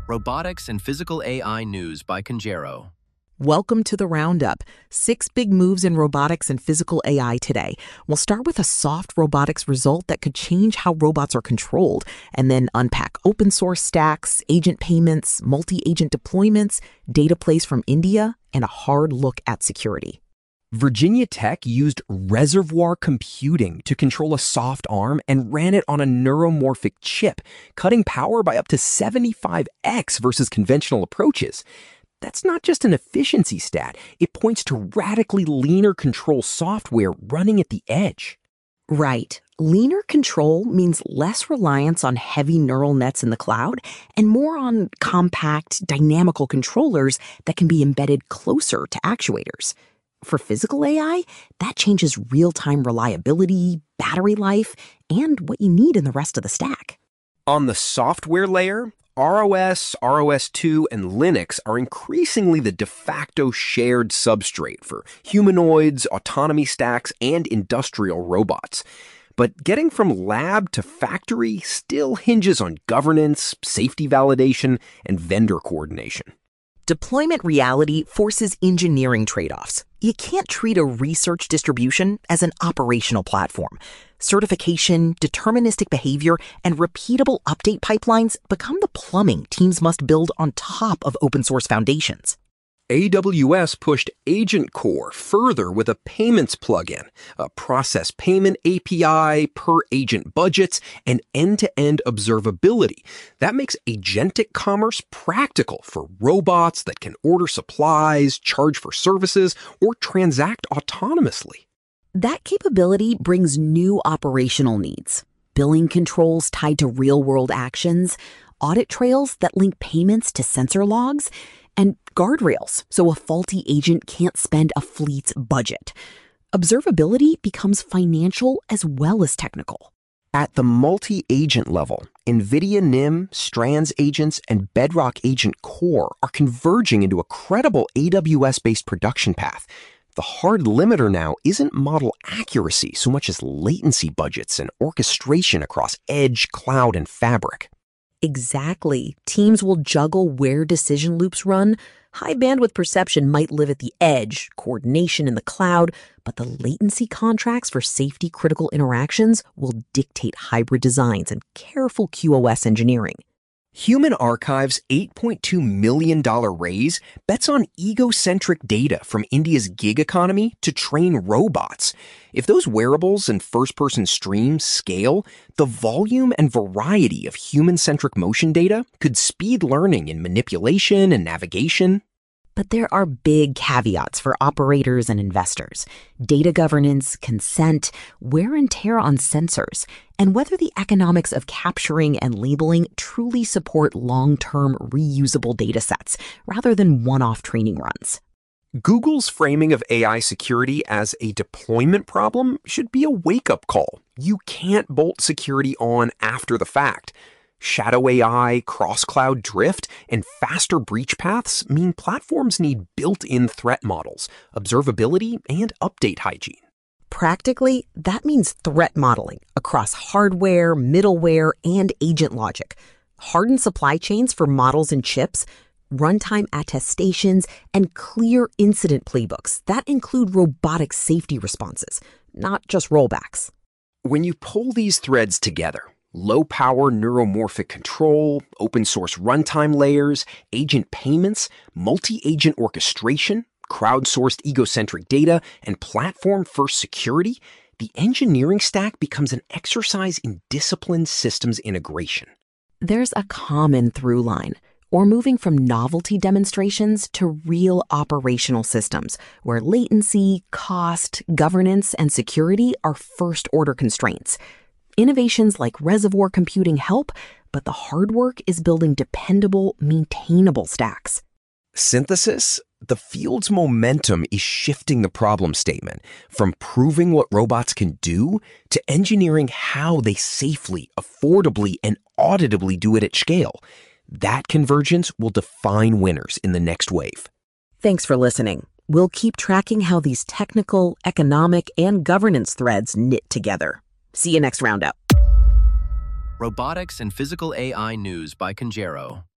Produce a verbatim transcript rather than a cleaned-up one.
Robotics and Physical A I News by Conjero. Welcome to the Roundup. Six big moves in robotics and physical A I today. We'll start with a soft robotics result that could change how robots are controlled, and then unpack open source stacks, agent payments, multi-agent deployments, data plays from India, and a hard look at security. Virginia Tech used reservoir computing to control a soft arm and ran it on a neuromorphic chip, cutting power by up to seventy-five x versus conventional approaches. That's not just an efficiency stat. It points to radically leaner control software running at the edge. Right. Leaner control means less reliance on heavy neural nets in the cloud and more on compact, dynamical controllers that can be embedded closer to actuators. For physical A I, that changes real-time reliability, battery life, and what you need in the rest of the stack. On the software layer, R O S, R O S two, and Linux are increasingly the de facto shared substrate for humanoids, autonomy stacks, and industrial robots. But getting from lab to factory still hinges on governance, safety validation, and vendor coordination. Deployment reality forces engineering trade-offs. You can't treat a research distribution as an operational platform. Certification, deterministic behavior, and repeatable update pipelines become the plumbing teams must build on top of open source foundations. A W S pushed Agent Core further with a payments plugin, a process payment A P I, per-agent budgets, and end-to-end observability. That makes agentic commerce practical for robots that can order supplies, charge for services, or transact autonomously. That capability brings new operational needs. Billing controls tied to real-world actions, audit trails that link payments to sensor logs, and guardrails so a faulty agent can't spend a fleet's budget. Observability becomes financial as well as technical. At the multi-agent level, NVIDIA N I M, Strands agents, and Bedrock Agent Core are converging into a credible A W S-based production path. The hard limiter now isn't model accuracy so much as latency budgets and orchestration across edge, cloud, and fabric. Exactly. Teams will juggle where decision loops run. High bandwidth perception might live at the edge, coordination in the cloud, but the latency contracts for safety critical interactions will dictate hybrid designs and careful Q O S engineering. Human Archive's eight point two million dollars raise bets on egocentric data from India's gig economy to train robots. If those wearables and first-person streams scale, the volume and variety of human-centric motion data could speed learning in manipulation and navigation. But there are big caveats for operators and investors. Data governance, consent, wear and tear on sensors, and whether the economics of capturing and labeling truly support long-term reusable data sets rather than one-off training runs. Google's framing of A I security as a deployment problem should be a wake-up call. You can't bolt security on after the fact. Shadow A I, cross-cloud drift, and faster breach paths mean platforms need built-in threat models, observability, and update hygiene. Practically, that means threat modeling across hardware, middleware, and agent logic, hardened supply chains for models and chips, runtime attestations, and clear incident playbooks that include robotic safety responses, not just rollbacks. When you pull these threads together, low-power neuromorphic control, open-source runtime layers, agent payments, multi-agent orchestration, crowdsourced egocentric data, and platform-first security, the engineering stack becomes an exercise in disciplined systems integration. There's a common through line. We're moving from novelty demonstrations to real operational systems where latency, cost, governance, and security are first-order constraints. Innovations like reservoir computing help, but the hard work is building dependable, maintainable stacks. Synthesis? The field's momentum is shifting the problem statement from proving what robots can do to engineering how they safely, affordably, and auditably do it at scale. That convergence will define winners in the next wave. Thanks for listening. We'll keep tracking how these technical, economic, and governance threads knit together. See you next Roundup. Robotics and Physical A I News by Conjero.